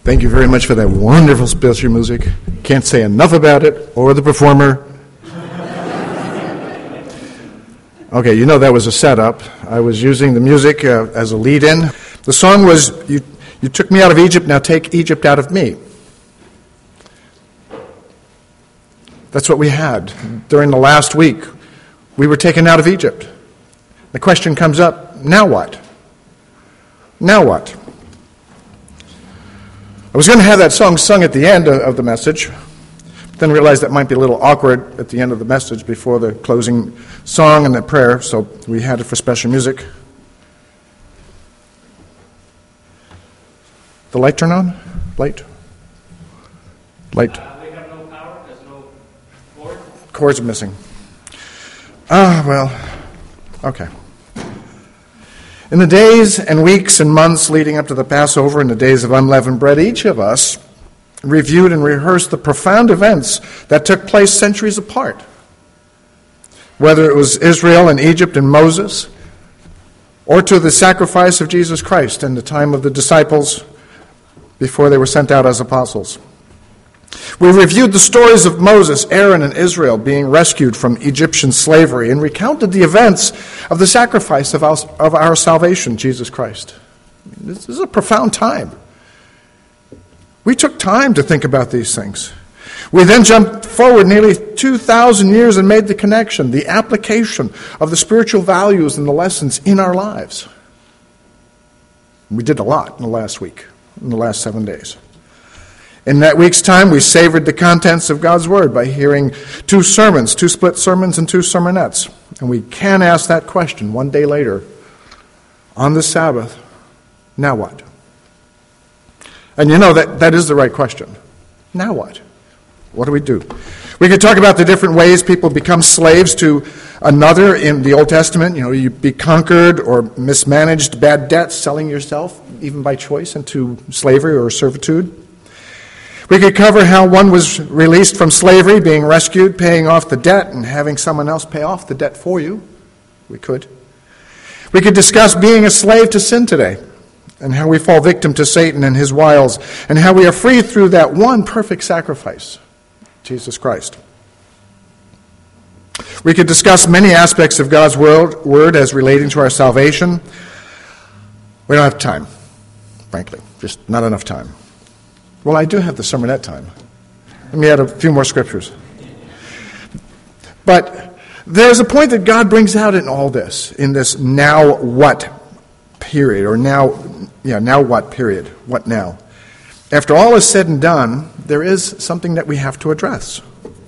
Thank you very much for that wonderful special music. Can't say enough about it or the performer. Okay, you know that was a setup. I was using the music as a lead-in. The song was, you took me out of Egypt, now take Egypt out of me. That's what we had during the last week. We were taken out of Egypt. The question comes up, now what? Now what? I was going to have that song sung at the end of the message, but then realized that might be a little awkward at the end of the message before the closing song and the prayer, so we had it for special music. The light turn on? Light? We have no power, there's no cord. Cord's missing. Okay. In the days and weeks and months leading up to the Passover and the days of unleavened bread, each of us reviewed and rehearsed the profound events that took place centuries apart. Whether it was Israel and Egypt and Moses, or to the sacrifice of Jesus Christ in the time of the disciples before they were sent out as apostles. We reviewed the stories of Moses, Aaron, and Israel being rescued from Egyptian slavery and recounted the events of the sacrifice of our salvation, Jesus Christ. This is a profound time. We took time to think about these things. We then jumped forward nearly 2,000 years and made the connection, the application of the spiritual values and the lessons in our lives. We did a lot in the last week, in the last 7 days. In that week's time, we savored the contents of God's Word by hearing 2 sermons, 2 split sermons and 2 sermonettes. And we can ask that question one day later, on the Sabbath, now what? And you know that is the right question. Now what? What do we do? We could talk about the different ways people become slaves to another in the Old Testament. You know, you be conquered or mismanaged bad debts, selling yourself, even by choice, into slavery or servitude. We could cover how one was released from slavery, being rescued, paying off the debt, and having someone else pay off the debt for you. We could. We could discuss being a slave to sin today, and how we fall victim to Satan and his wiles, and how we are freed through that one perfect sacrifice, Jesus Christ. We could discuss many aspects of God's word as relating to our salvation. We don't have time, frankly, just not enough time. Well, I do have the sermonette time. Let me add a few more scriptures. But there's a point that God brings out in all this, in this now what period, or now what period, what now. After all is said and done, there is something that we have to address.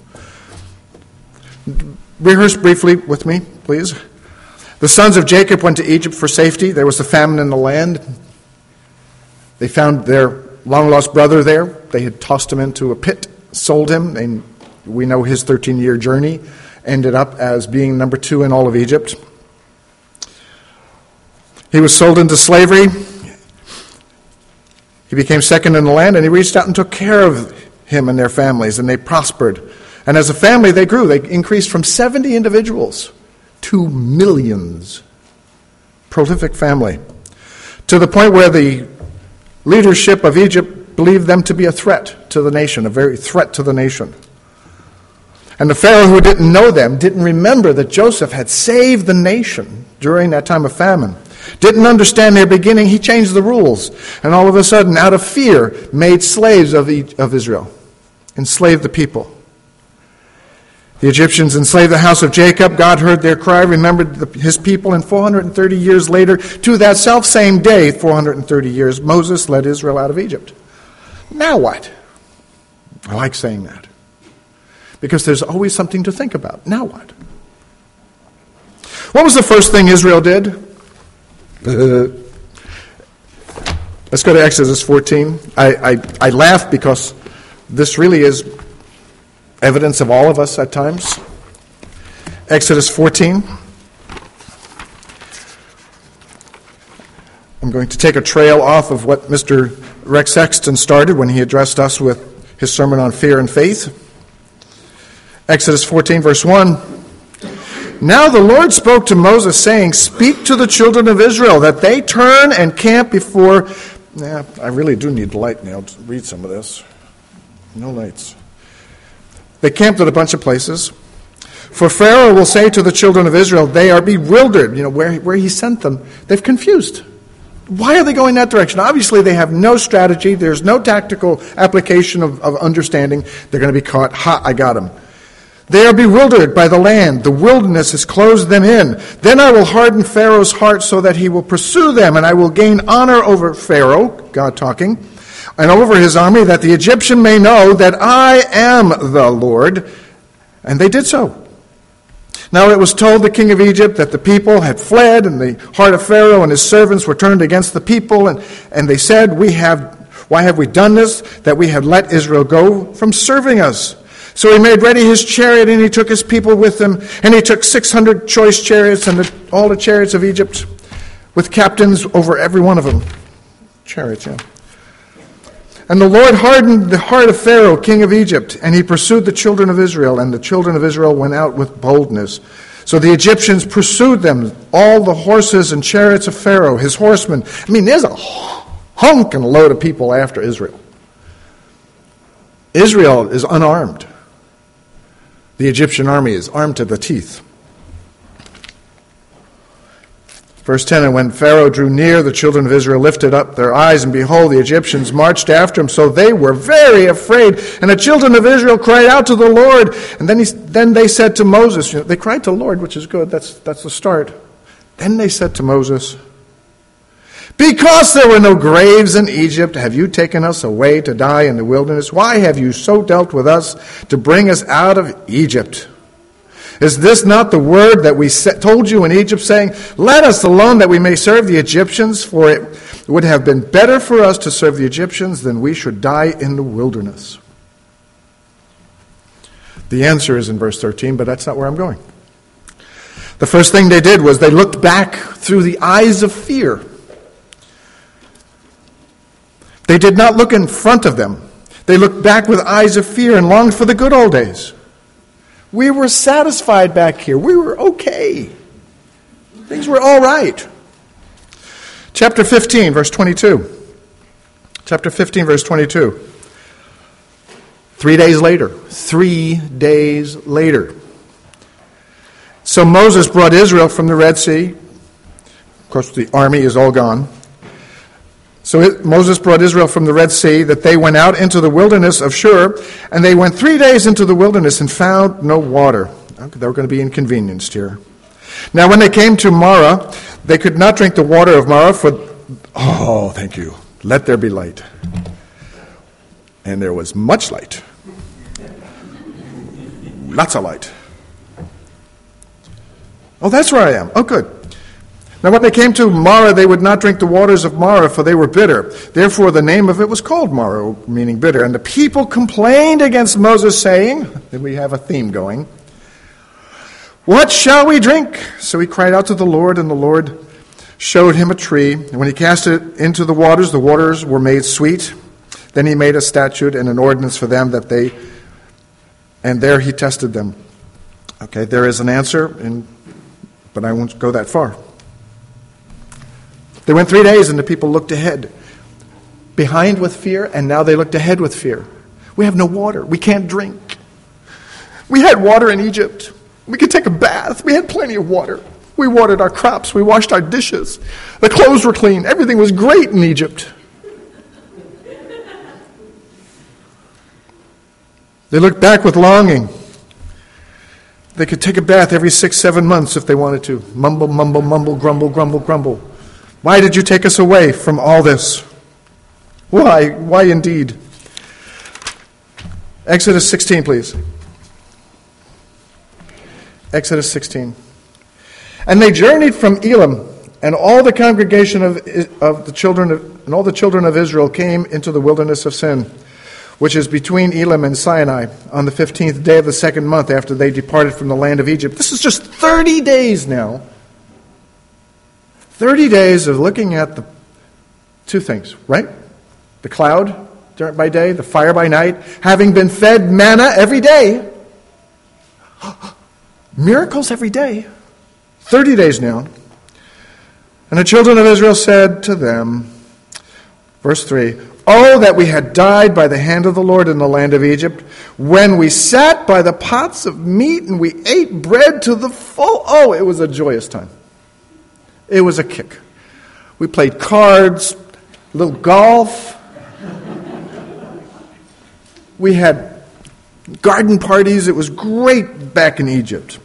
Rehearse briefly with me, please. The sons of Jacob went to Egypt for safety. There was a famine in the land. They found their long-lost brother there. They had tossed him into a pit, sold him, and we know his 13-year journey ended up as being number 2 in all of Egypt. He was sold into slavery. He became second in the land, and he reached out and took care of him and their families, and they prospered. And as a family, they grew. They increased from 70 individuals to millions. Prolific family. To the point where the leadership of Egypt believed them to be a threat to the nation, a very threat to the nation. And the Pharaoh, who didn't know them, didn't remember that Joseph had saved the nation during that time of famine. Didn't understand their beginning. He changed the rules. And all of a sudden, out of fear, made slaves of Israel. Enslaved the people. The Egyptians enslaved the house of Jacob. God heard their cry, remembered his people, and 430 years later, to that self-same day, 430 years, Moses led Israel out of Egypt. Now what? I like saying that. Because there's always something to think about. Now what? What was the first thing Israel did? Let's go to Exodus 14. I laugh because this really is evidence of all of us at times. Exodus 14. I'm going to take a trail off of what Mr. Rex Sexton started when he addressed us with his sermon on fear and faith. Exodus 14, verse 1. Now the Lord spoke to Moses, saying, "Speak to the children of Israel, that they turn and camp before Yeah, I really do need the light now to read some of this. No lights. They camped at a bunch of places. For Pharaoh will say to the children of Israel, they are bewildered. Where he sent them, they've confused. Why are they going that direction? Obviously, they have no strategy. There's no tactical application of understanding. They're going to be caught. Ha, I got them. They are bewildered by the land. The wilderness has closed them in. Then I will harden Pharaoh's heart so that he will pursue them, and I will gain honor over Pharaoh, God talking, and over his army, that the Egyptian may know that I am the Lord. And they did so. Now it was told the king of Egypt that the people had fled, and the heart of Pharaoh and his servants were turned against the people, and they said, why have we done this, that we have let Israel go from serving us? So he made ready his chariot, and he took his people with him, and he took 600 choice chariots, and all the chariots of Egypt, with captains over every one of them. Chariots, yeah. And the Lord hardened the heart of Pharaoh, king of Egypt, and he pursued the children of Israel, and the children of Israel went out with boldness. So the Egyptians pursued them, all the horses and chariots of Pharaoh, his horsemen. I mean, there's a hunk and a load of people after Israel. Israel is unarmed. The Egyptian army is armed to the teeth. Verse 10, and when Pharaoh drew near, the children of Israel lifted up their eyes, and behold, the Egyptians marched after him. So they were very afraid. And the children of Israel cried out to the Lord. And then they said to Moses, they cried to the Lord, which is good. That's the start. Then they said to Moses, because there were no graves in Egypt, have you taken us away to die in the wilderness? Why have you so dealt with us to bring us out of Egypt? Is this not the word that we told you in Egypt, saying, let us alone that we may serve the Egyptians, for it would have been better for us to serve the Egyptians than we should die in the wilderness? The answer is in verse 13, but that's not where I'm going. The first thing they did was they looked back through the eyes of fear. They did not look in front of them. They looked back with eyes of fear and longed for the good old days. We were satisfied back here. We were okay. Things were all right. Chapter 15, verse 22. Chapter 15, verse 22. 3 days later. 3 days later. So Moses brought Israel from the Red Sea. Of course, the army is all gone. So Moses brought Israel from the Red Sea, that they went out into the wilderness of Shur, and they went 3 days into the wilderness and found no water. They were going to be inconvenienced here. Now when they came to Marah, they could not drink the water of Marah, thank you, let there be light. And there was much light. Lots of light. Oh, that's where I am. Oh, good. Now when they came to Marah, they would not drink the waters of Marah, for they were bitter. Therefore the name of it was called Marah, meaning bitter. And the people complained against Moses, saying, and we have a theme going, what shall we drink? So he cried out to the Lord, and the Lord showed him a tree. And when he cast it into the waters were made sweet. Then he made a statute and an ordinance for them and there he tested them. Okay, there is an answer, but I won't go that far. They went 3 days and the people looked ahead, behind with fear, and now they looked ahead with fear. We have no water. We can't drink. We had water in Egypt. We could take a bath. We had plenty of water. We watered our crops. We washed our dishes. The clothes were clean. Everything was great in Egypt. They looked back with longing. They could take a bath every 6-7 months if they wanted to. Mumble, mumble, mumble, grumble, grumble, grumble. Why did you take us away from all this? Why? Why indeed? Exodus 16, please. Exodus 16. And they journeyed from Elim, and all the congregation of the children of Israel came into the wilderness of Sin, which is between Elim and Sinai, on the 15th day of the second month after they departed from the land of Egypt. This is just 30 days now. 30 days of looking at the two things, right? The cloud by day, the fire by night, having been fed manna every day. Miracles every day. 30 days now. And the children of Israel said to them, Verse 3, "Oh, that we had died by the hand of the Lord in the land of Egypt, when we sat by the pots of meat and we ate bread to the full." Oh, it was a joyous time. It was a kick. We played cards, a little golf. We had garden parties. It was great back in Egypt.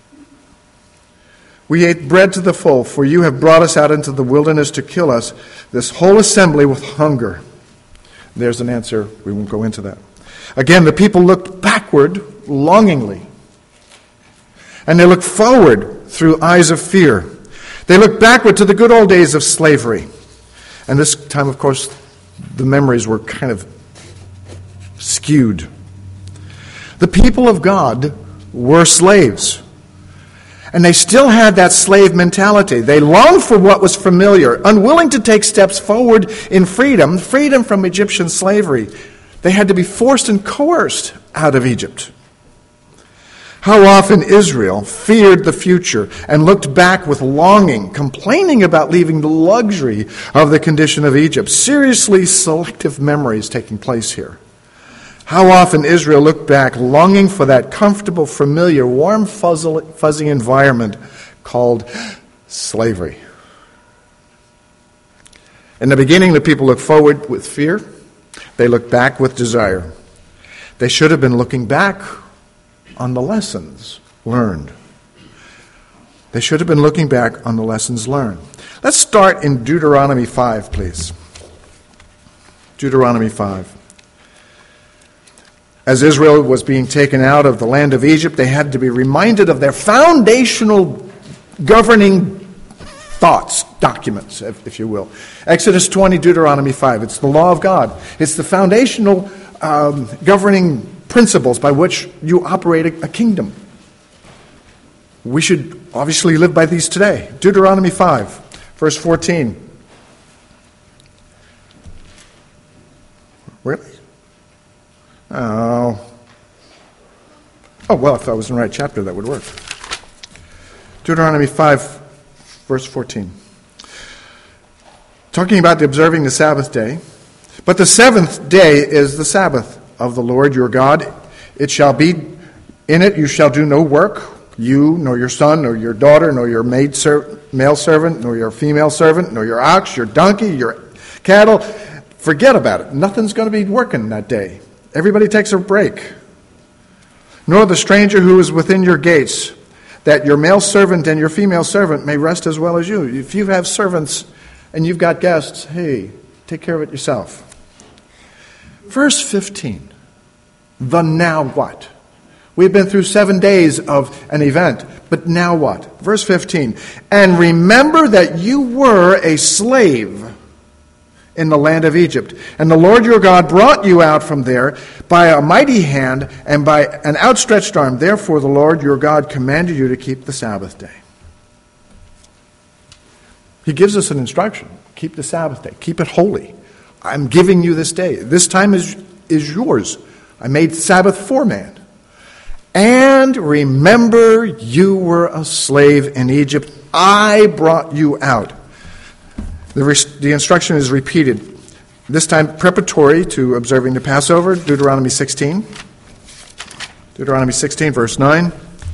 "We ate bread to the full, for you have brought us out into the wilderness to kill us, this whole assembly with hunger." There's an answer. We won't go into that. Again, the people looked backward longingly. And they looked forward through eyes of fear. They looked backward to the good old days of slavery. And this time, of course, the memories were kind of skewed. The people of God were slaves. And they still had that slave mentality. They longed for what was familiar, unwilling to take steps forward in freedom from Egyptian slavery. They had to be forced and coerced out of Egypt. How often Israel feared the future and looked back with longing, complaining about leaving the luxury of the condition of Egypt. Seriously selective memories taking place here. How often Israel looked back longing for that comfortable, familiar, warm, fuzzy environment called slavery. In the beginning, the people looked forward with fear. They looked back with desire. They should have been looking back on the lessons learned. They should have been looking back on the lessons learned. Let's start in Deuteronomy 5, please. Deuteronomy 5. As Israel was being taken out of the land of Egypt, they had to be reminded of their foundational governing thoughts, documents, if you will. Exodus 20, Deuteronomy 5. It's the law of God. It's the foundational governing principles by which you operate a kingdom. We should obviously live by these today. Deuteronomy 5, verse 14. Really? Oh, well, if I was in the right chapter, that would work. Deuteronomy 5, verse 14. Talking about observing the Sabbath day. "But the seventh day is the Sabbath of the Lord your God. It shall be, in it you shall do no work, you, nor your son, nor your daughter, nor your male servant, nor your female servant, nor your ox, your donkey, your cattle." Forget about it. Nothing's going to be working that day. Everybody takes a break. "Nor the stranger who is within your gates, that your male servant and your female servant may rest as well as you." If you have servants and you've got guests, hey, take care of it yourself. Verse 15. The now what? We've been through 7 days of an event, but now what? Verse 15. "And remember that you were a slave in the land of Egypt. And the Lord your God brought you out from there by a mighty hand and by an outstretched arm. Therefore the Lord your God commanded you to keep the Sabbath day." He gives us an instruction. Keep the Sabbath day. Keep it holy. I'm giving you this day. This time is yours. I made Sabbath for man. "And remember you were a slave in Egypt. I brought you out." The instruction is repeated, this time preparatory to observing the Passover. Deuteronomy 16. Deuteronomy 16, verse 9.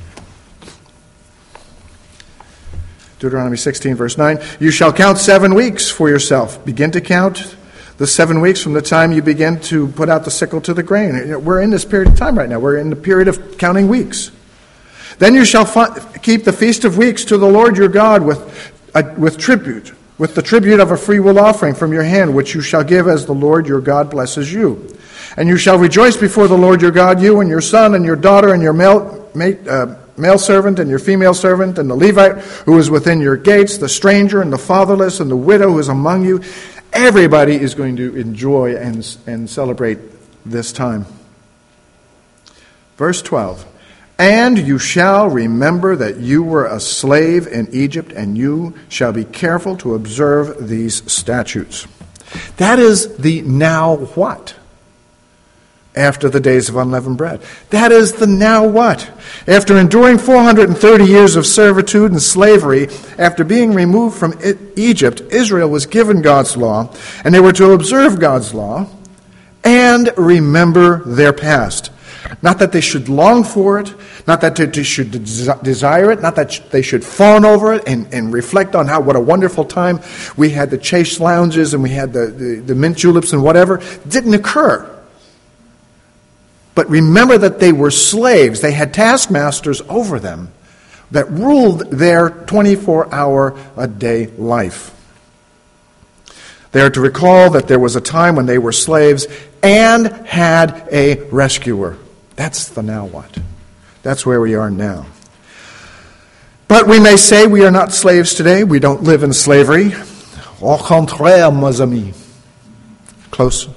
Deuteronomy 16, verse 9. "You shall count 7 weeks for yourself. Begin to count the 7 weeks from the time you begin to put out the sickle to the grain." We're in this period of time right now. We're in the period of counting weeks. "Then you shall keep the Feast of Weeks to the Lord your God with tribute, with the tribute of a freewill offering from your hand, which you shall give as the Lord your God blesses you. And you shall rejoice before the Lord your God, you and your son and your daughter and your male servant and your female servant and the Levite who is within your gates, the stranger and the fatherless and the widow who is among you." Everybody is going to enjoy and celebrate this time. Verse 12. "And you shall remember that you were a slave in Egypt, and you shall be careful to observe these statutes." That is the now what. after the days of unleavened bread. That is the now what? After enduring 430 years of servitude and slavery, after being removed from Egypt, Israel was given God's law, and they were to observe God's law and remember their past. Not that they should long for it, not that they should desire it, not that they should fawn over it and reflect on what a wonderful time we had the Chase lounges and we had the mint juleps and whatever. It didn't occur. But remember that they were slaves. They had taskmasters over them that ruled their 24-hour-a-day life. They are to recall that there was a time when they were slaves and had a rescuer. That's the now what. That's where we are now. But we may say we are not slaves today. We don't live in slavery. Au contraire, mes amis. Close.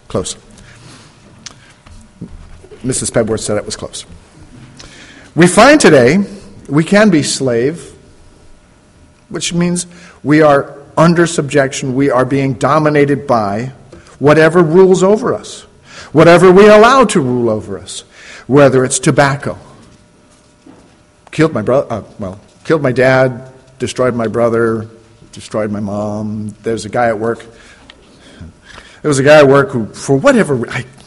Mrs. Pebworth said it was close. We find today we can be slave, which means we are under subjection. We are being dominated by whatever rules over us, whatever we allow to rule over us, whether it's tobacco. Killed my dad, destroyed my brother, destroyed my mom. There was a guy at work who, for whatever,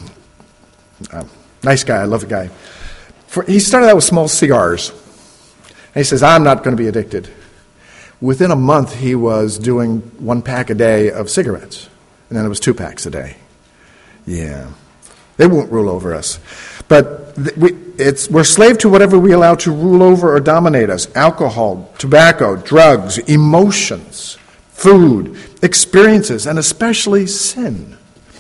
nice guy, I love the guy. He started out with small cigars. And he says, I'm not going to be addicted. Within a month, he was doing 1 pack a day of cigarettes. And then it was 2 packs a day. Yeah. They won't rule over us. But we're slave to whatever we allow to rule over or dominate us. Alcohol, tobacco, drugs, emotions, food, experiences, and especially sin.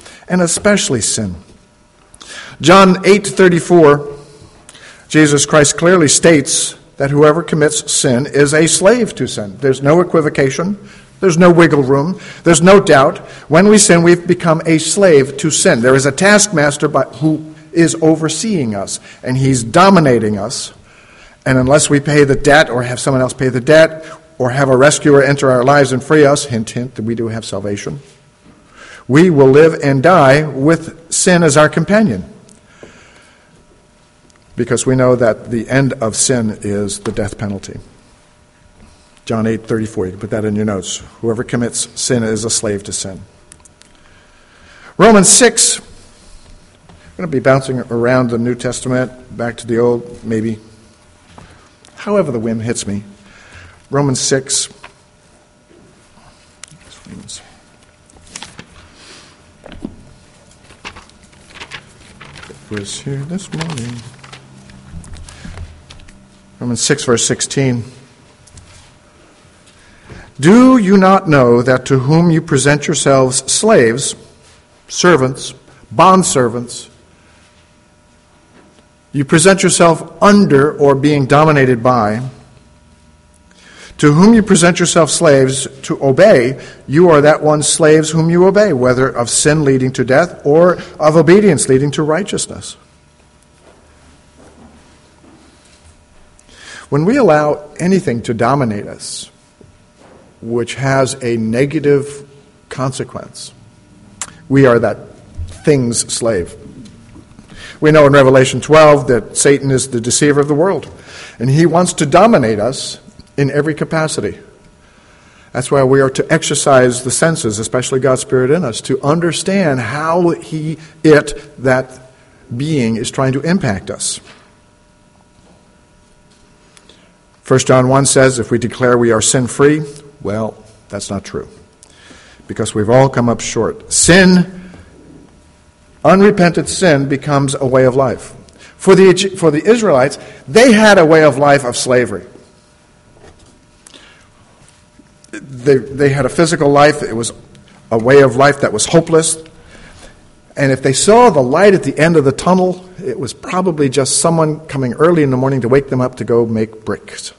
John 8:34, Jesus Christ clearly states that whoever commits sin is a slave to sin. There's no equivocation. There's no wiggle room. There's no doubt. When we sin, we've become a slave to sin. There is a taskmaster who is overseeing us, and he's dominating us. And unless we pay the debt or have someone else pay the debt or have a rescuer enter our lives and free us, hint, hint, that we do have salvation, we will live and die with sin as our companion. Because we know that the end of sin is the death penalty. John 8:34, you can put that in your notes. Whoever commits sin is a slave to sin. Romans 6, I'm going to be bouncing around the New Testament, back to the Old, maybe. However the wind hits me. Romans 6. It was here this morning. Romans 6, verse 16. Do you not know that to whom you present yourselves slaves, servants, bondservants, you present yourself under or being dominated by, to whom you present yourself slaves to obey, you are that one slaves whom you obey, whether of sin leading to death or of obedience leading to righteousness. When we allow anything to dominate us, which has a negative consequence, we are that thing's slave. We know in Revelation 12 that Satan is the deceiver of the world, and he wants to dominate us in every capacity. That's why we are to exercise the senses, especially God's Spirit in us, to understand how that being is trying to impact us. 1 John 1 says, if we declare we are sin-free, well, that's not true, because we've all come up short. Sin, unrepented sin, becomes a way of life. For the Israelites, they had a way of life of slavery. They had a physical life. It was a way of life that was hopeless. And if they saw the light at the end of the tunnel, it was probably just someone coming early in the morning to wake them up to go make bricks.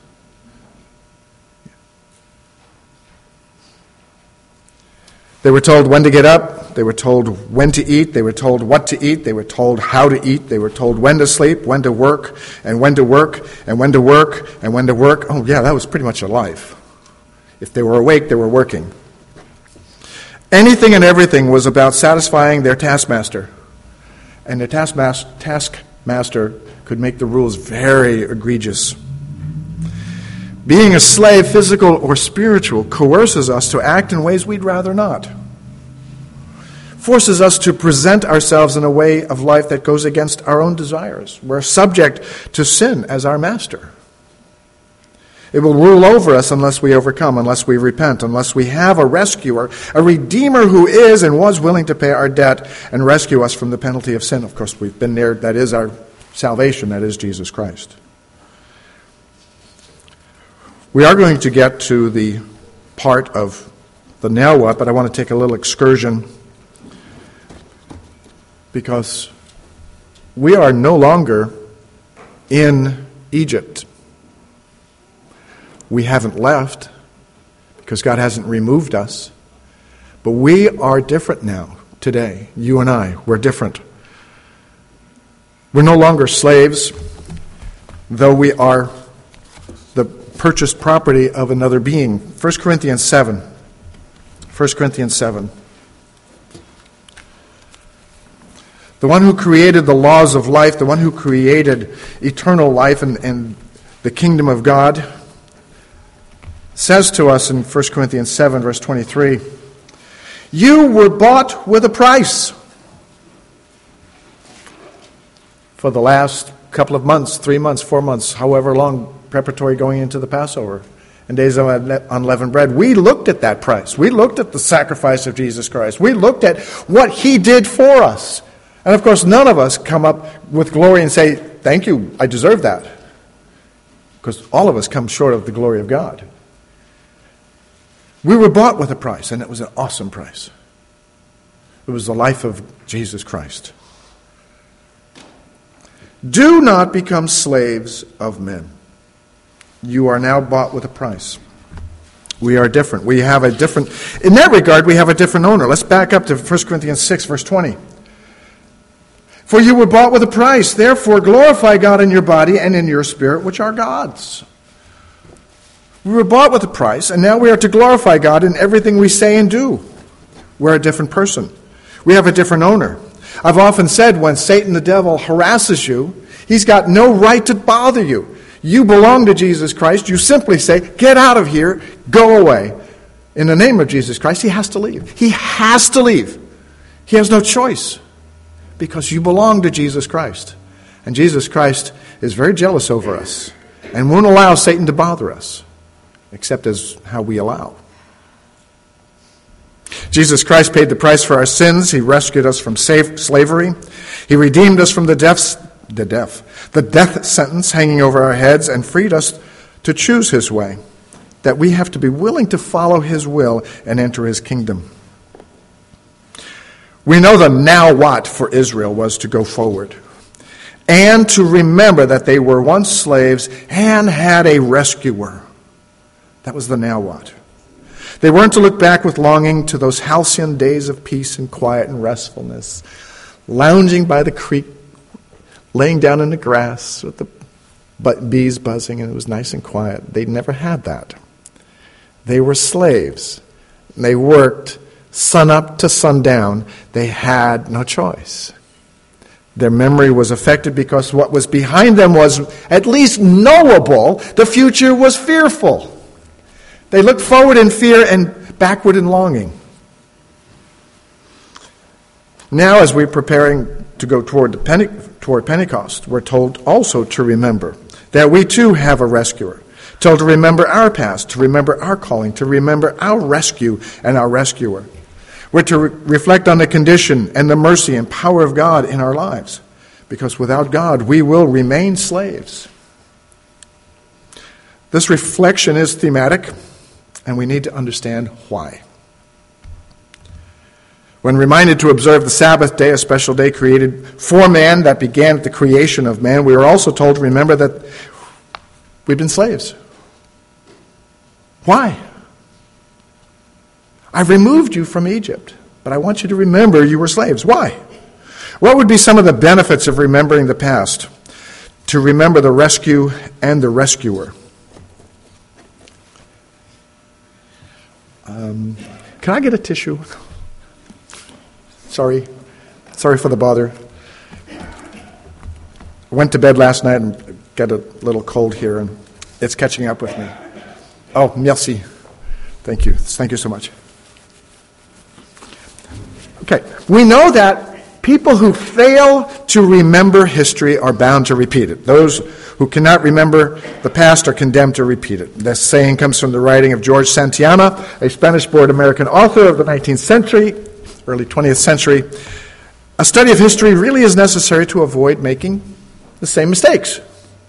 They were told when to get up. They were told when to eat. They were told what to eat. They were told how to eat. They were told when to sleep, when to work, and when to work, and when to work, and when to work. Oh, yeah, that was pretty much a life. If they were awake, they were working. Anything and everything was about satisfying their taskmaster. And the taskmaster could make the rules very egregious. Being a slave, physical or spiritual, coerces us to act in ways we'd rather not. Forces us to present ourselves in a way of life that goes against our own desires. We're subject to sin as our master. It will rule over us unless we overcome, unless we repent, unless we have a rescuer, a redeemer who is and was willing to pay our debt and rescue us from the penalty of sin. Of course, we've been there. That is our salvation. That is Jesus Christ. We are going to get to the part of the now what, but I want to take a little excursion because we are no longer in Egypt. We haven't left because God hasn't removed us. But we are different now, today. You and I, we're different. We're no longer slaves, though we are the purchased property of another being. 1 Corinthians 7. 1 Corinthians 7. The one who created the laws of life, the one who created eternal life and the kingdom of God, says to us in 1 Corinthians 7, verse 23, you were bought with a price. For the last couple of months, 3 months, 4 months, however long preparatory going into the Passover and days of unleavened bread, we looked at that price. We looked at the sacrifice of Jesus Christ. We looked at what he did for us. And of course, none of us come up with glory and say, thank you, I deserve that. Because all of us come short of the glory of God. We were bought with a price, and it was an awesome price. It was the life of Jesus Christ. Do not become slaves of men. You are now bought with a price. We are different. In that regard, we have a different owner. Let's back up to 1 Corinthians 6, verse 20. For you were bought with a price. Therefore, glorify God in your body and in your spirit, which are God's. We were bought with a price, and now we are to glorify God in everything we say and do. We're a different person. We have a different owner. I've often said when Satan the devil harasses you, he's got no right to bother you. You belong to Jesus Christ. You simply say, get out of here, go away. In the name of Jesus Christ, he has to leave. He has to leave. He has no choice because you belong to Jesus Christ. And Jesus Christ is very jealous over us and won't allow Satan to bother us, except as how we allow. Jesus Christ paid the price for our sins. He rescued us from slavery. He redeemed us from the death sentence hanging over our heads and freed us to choose his way, that we have to be willing to follow his will and enter his kingdom. We know the now what for Israel was to go forward and to remember that they were once slaves and had a rescuer. That was the now what. They weren't to look back with longing to those halcyon days of peace and quiet and restfulness, lounging by the creek, laying down in the grass with the bees buzzing, and it was nice and quiet. They never had that. They were slaves. They worked sun up to sundown. They had no choice. Their memory was affected because what was behind them was at least knowable. The future was fearful. They looked forward in fear and backward in longing. Now, as we're preparing to go toward Pentecost, we're told also to remember that we too have a rescuer. Told to remember our past, to remember our calling, to remember our rescue and our rescuer. We're to reflect on the condition and the mercy and power of God in our lives, because without God we will remain slaves. This reflection is thematic, and we need to understand why. When reminded to observe the Sabbath day, a special day created for man that began at the creation of man, we are also told to remember that we've been slaves. Why? I've removed you from Egypt, but I want you to remember you were slaves. Why? What would be some of the benefits of remembering the past? To remember the rescue and the rescuer. Can I get a tissue? Sorry for the bother. went to bed last night and got a little cold here, and it's catching up with me. Oh, merci. Thank you. Thank you so much. Okay, we know that people who fail to remember history are bound to repeat it. Those who cannot remember the past are condemned to repeat it. This saying comes from the writing of George Santayana, a Spanish-born American author of the 19th century, early 20th century. A study of history really is necessary to avoid making the same mistakes.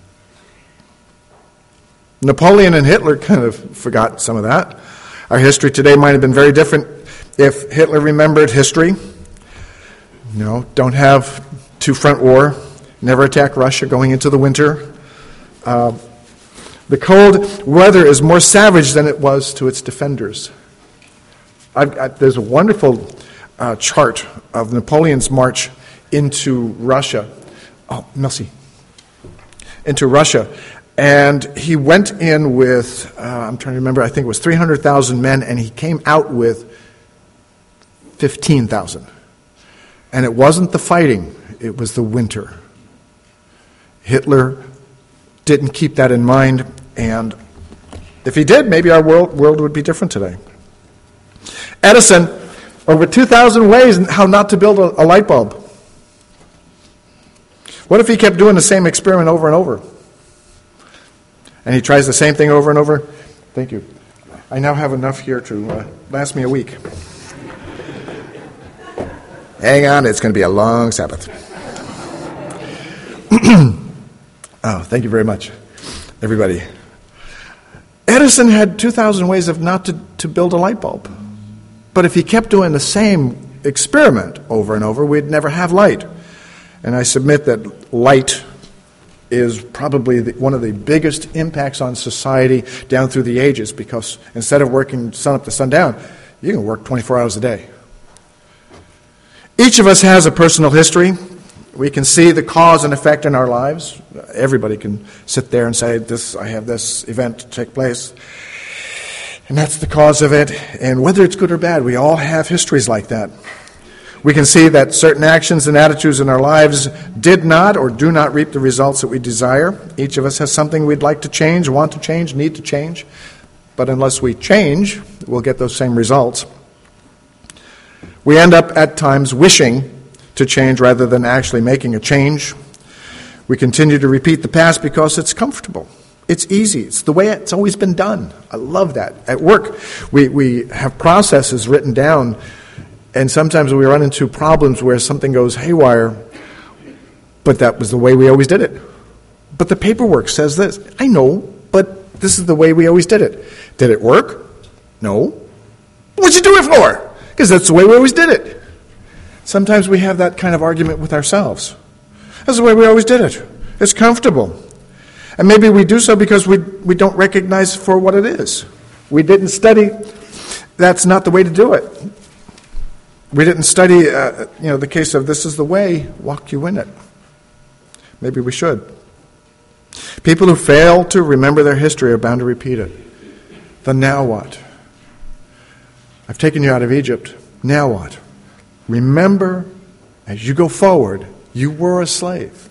Napoleon and Hitler kind of forgot some of that. Our history today might have been very different if Hitler remembered history. Don't have two-front war, never attack Russia going into the winter. The cold weather is more savage than it was to its defenders. There's a wonderful chart of Napoleon's march into Russia. Oh, merci. Into Russia. And he went in with, I'm trying to remember, I think it was 300,000 men, and he came out with 15,000. And it wasn't the fighting, it was the winter. Hitler didn't keep that in mind, and if he did, maybe our world would be different today. Edison, over 2,000 ways how not to build a light bulb. What if he kept doing the same experiment over and over? And he tries the same thing over and over? Thank you. I now have enough here to last me a week. Hang on, it's going to be a long Sabbath. Oh, thank you very much, everybody. Edison had 2,000 ways of not to build a light bulb. But if he kept doing the same experiment over and over, we'd never have light. And I submit that light is probably one of the biggest impacts on society down through the ages, because instead of working sun up to sundown, you can work 24 hours a day. Each of us has a personal history. We can see the cause and effect in our lives. Everybody can sit there and say, I have this event take place, and that's the cause of it. And whether it's good or bad, we all have histories like that. We can see that certain actions and attitudes in our lives did not or do not reap the results that we desire. Each of us has something we'd like to change, want to change, need to change. But unless we change, we'll get those same results. We end up at times wishing to change rather than actually making a change. We continue to repeat the past because it's comfortable. It's easy. It's the way it's always been done. I love that. At work, we have processes written down, and sometimes we run into problems where something goes haywire, but that was the way we always did it. But the paperwork says this. I know, but this is the way we always did it. Did it work? No. What'd you do it for? Because that's the way we always did it. Sometimes we have that kind of argument with ourselves. That's the way we always did it. It's comfortable. And maybe we do so because we don't recognize for what it is. We didn't study. That's not the way to do it. We didn't study, the case of this is the way, walk you in it. Maybe we should. People who fail to remember their history are bound to repeat it. Then now what? I've taken you out of Egypt. Now what? Remember, as you go forward, you were a slave.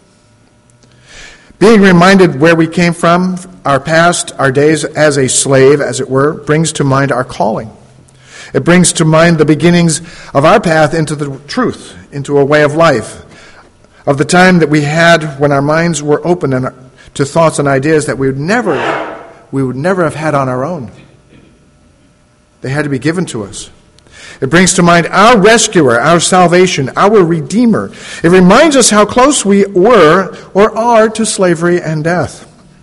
Being reminded where we came from, our past, our days as a slave, as it were, brings to mind our calling. It brings to mind the beginnings of our path into the truth, into a way of life, of the time that we had when our minds were open to thoughts and ideas that we would never have had on our own. They had to be given to us. It brings to mind our rescuer, our salvation, our redeemer. It reminds us how close we were or are to slavery and death.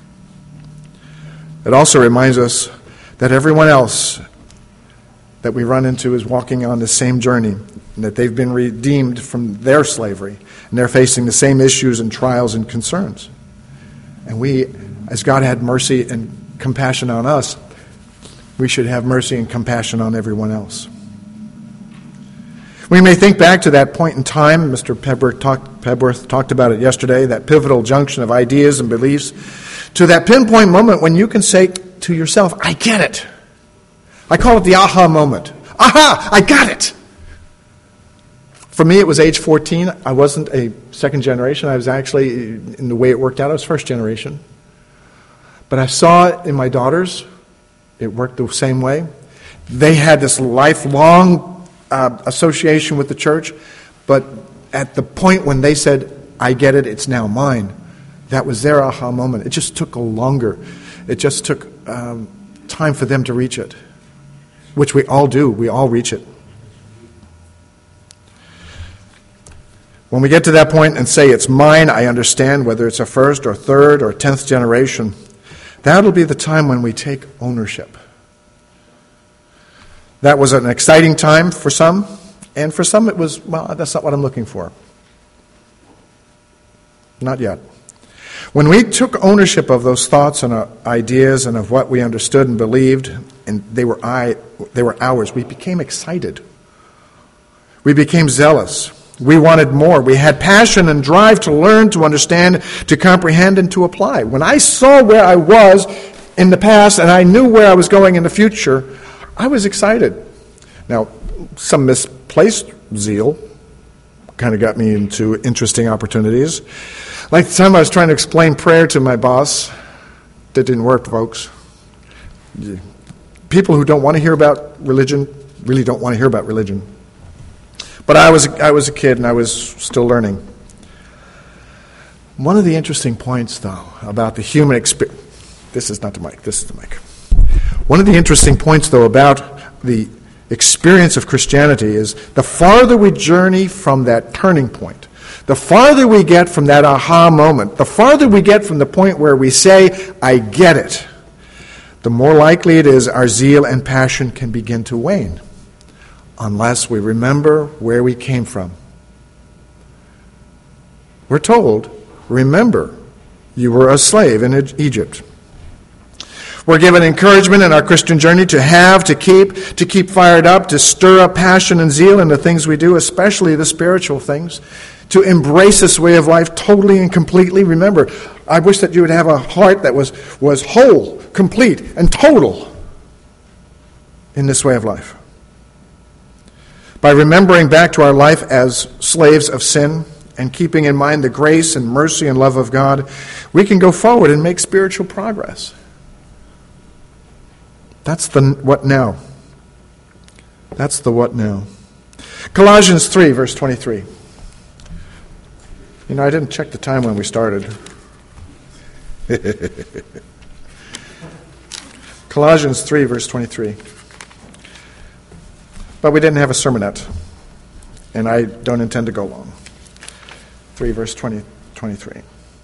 It also reminds us that everyone else that we run into is walking on the same journey, and that they've been redeemed from their slavery, and they're facing the same issues and trials and concerns. And we, as God had mercy and compassion on us, we should have mercy and compassion on everyone else. We may think back to that point in time. Mr. Pebworth talked about it yesterday, that pivotal junction of ideas and beliefs, to that pinpoint moment when you can say to yourself, I get it. I call it the aha moment. Aha, I got it. For me, it was age 14. I wasn't a second generation. I was actually, in the way it worked out, I was first generation. But I saw it in my daughters. It worked the same way. They had this lifelong association with the church, but at the point when they said, I get it, it's now mine, that was their aha moment. It just took longer. It just took time for them to reach it, which we all do. We all reach it. When we get to that point and say it's mine, I understand, whether it's a first or third or 10th generation, that'll be the time when we take ownership. That was an exciting time for some, and for some it was, well, that's not what I'm looking for. Not yet. When we took ownership of those thoughts and ideas and of what we understood and believed, and they were ours, we became excited. We became zealous. We wanted more. We had passion and drive to learn, to understand, to comprehend, and to apply. When I saw where I was in the past and I knew where I was going in the future, I was excited. Now, some misplaced zeal kind of got me into interesting opportunities. Like the time I was trying to explain prayer to my boss. That didn't work, folks. People who don't want to hear about religion really don't want to hear about religion. But I was a kid and I was still learning. One of the interesting points, though, about the human experience... This is not the mic, this is the mic. One of the interesting points, though, about the experience of Christianity is the farther we journey from that turning point, the farther we get from that aha moment, the farther we get from the point where we say, I get it, the more likely it is our zeal and passion can begin to wane, unless we remember where we came from. We're told, remember, you were a slave in Egypt. We're given encouragement in our Christian journey to keep fired up, to stir up passion and zeal in the things we do, especially the spiritual things, to embrace this way of life totally and completely. Remember, I wish that you would have a heart that was whole, complete, and total in this way of life. By remembering back to our life as slaves of sin and keeping in mind the grace and mercy and love of God, we can go forward and make spiritual progress. That's the what now. That's the what now. Colossians 3, verse 23. You know, I didn't check the time when we started. Colossians 3, verse 23. But we didn't have a sermonette, and I don't intend to go long. 3, verse 23.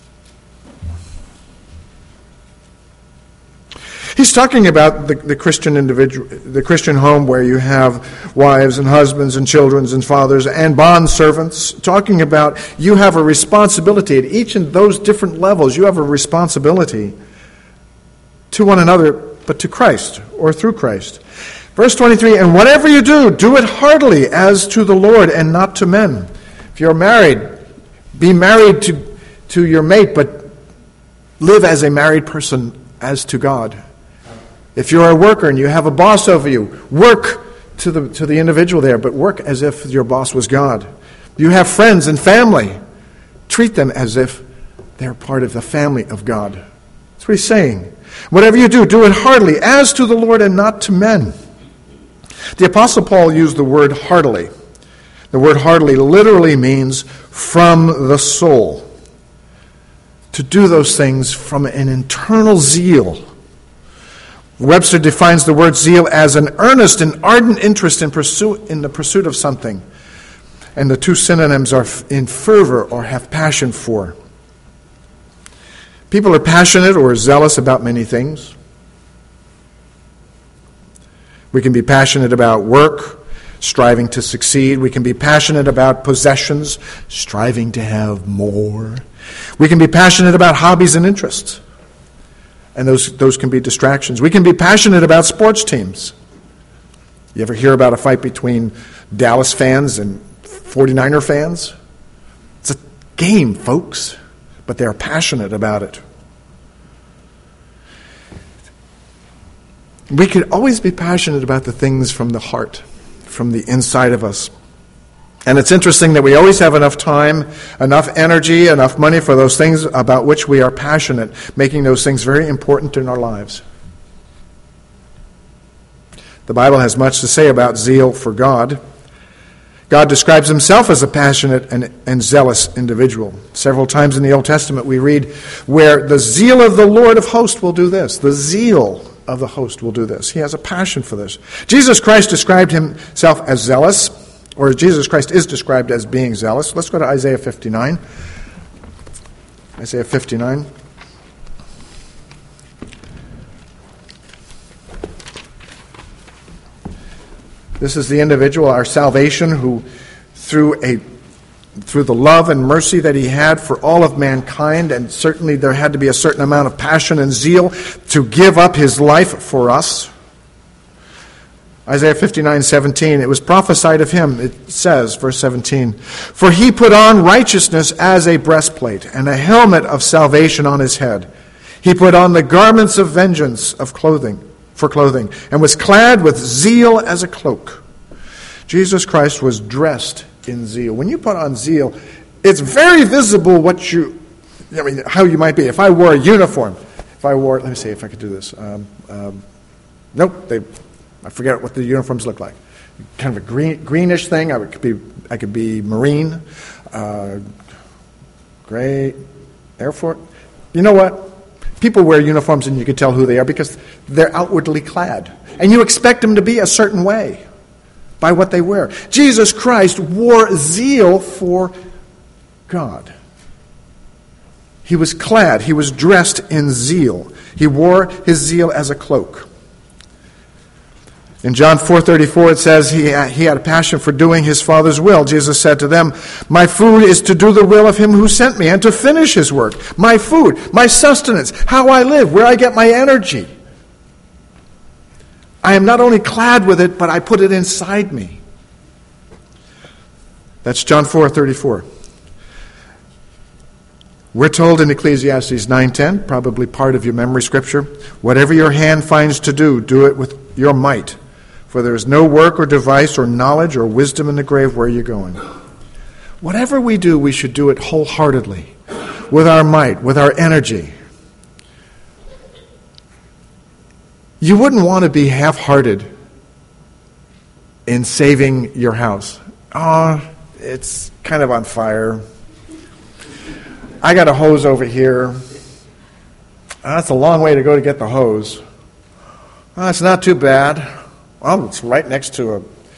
He's talking about the Christian individual, the Christian home where you have wives and husbands and children and fathers and bond servants. Talking about you have a responsibility at each of those different levels. You have a responsibility to one another, but to Christ or through Christ. Verse 23, and whatever you do, do it heartily as to the Lord and not to men. If you're married, be married to your mate, but live as a married person as to God. If you're a worker and you have a boss over you, work to the individual there, but work as if your boss was God. You have friends and family. Treat them as if they're part of the family of God. That's what he's saying. Whatever you do, do it heartily, as to the Lord and not to men. The Apostle Paul used the word heartily. The word heartily literally means from the soul. To do those things from an internal zeal. Webster defines the word zeal as an earnest and ardent interest in the pursuit of something. And the two synonyms are in fervor or have passion for. People are passionate or zealous about many things. We can be passionate about work, striving to succeed. We can be passionate about possessions, striving to have more. We can be passionate about hobbies and interests. And those can be distractions. We can be passionate about sports teams. You ever hear about a fight between Dallas fans and 49er fans? It's a game, folks, but they're passionate about it. We can always be passionate about the things from the heart, from the inside of us. And it's interesting that we always have enough time, enough energy, enough money for those things about which we are passionate, making those things very important in our lives. The Bible has much to say about zeal for God. God describes himself as a passionate and zealous individual. Several times in the Old Testament we read where the zeal of the Lord of hosts will do this. The zeal of the host will do this. He has a passion for this. Jesus Christ described himself as zealous, or Jesus Christ is described as being zealous. Let's go to Isaiah 59. Isaiah 59. This is the individual, our salvation, who through the love and mercy that he had for all of mankind, and certainly there had to be a certain amount of passion and zeal to give up his life for us. Isaiah 59:17, it was prophesied of him, it says, verse 17, "For he put on righteousness as a breastplate, and a helmet of salvation on his head. He put on the garments of vengeance for clothing, and was clad with zeal as a cloak." Jesus Christ was dressed in zeal. When you put on zeal, it's very visible how you might be. If I wore a uniform, let me see if I could do this. Nope, I forget what the uniforms look like. Kind of a greenish thing. I could be Marine, gray, Air Force. You know what? People wear uniforms and you can tell who they are because they're outwardly clad. And you expect them to be a certain way by what they wear. Jesus Christ wore zeal for God. He was clad. He was dressed in zeal. He wore his zeal as a cloak. In John 4:34 it says he had a passion for doing his Father's will. Jesus said to them, "My food is to do the will of him who sent me and to finish his work." My food, my sustenance, how I live, where I get my energy. I am not only clad with it, but I put it inside me. That's John 4:34. We're told in Ecclesiastes 9:10, probably part of your memory scripture, "Whatever your hand finds to do, do it with your might. For there is no work or device or knowledge or wisdom in the grave where you're going." Whatever we do, we should do it wholeheartedly, with our might, with our energy. You wouldn't want to be half-hearted in saving your house. Oh, it's kind of on fire. I got a hose over here. That's a long way to go to get the hose. Oh, it's not too bad. Well, it's right next to a